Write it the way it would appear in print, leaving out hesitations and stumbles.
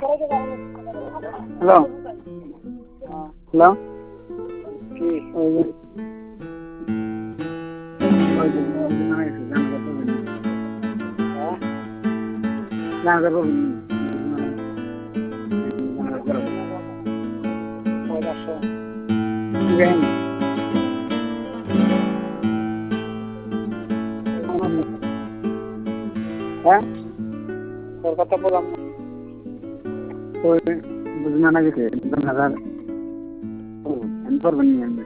hello hello কি তোর কথা বললাম বুঝনা না গেছে 2000 করবেন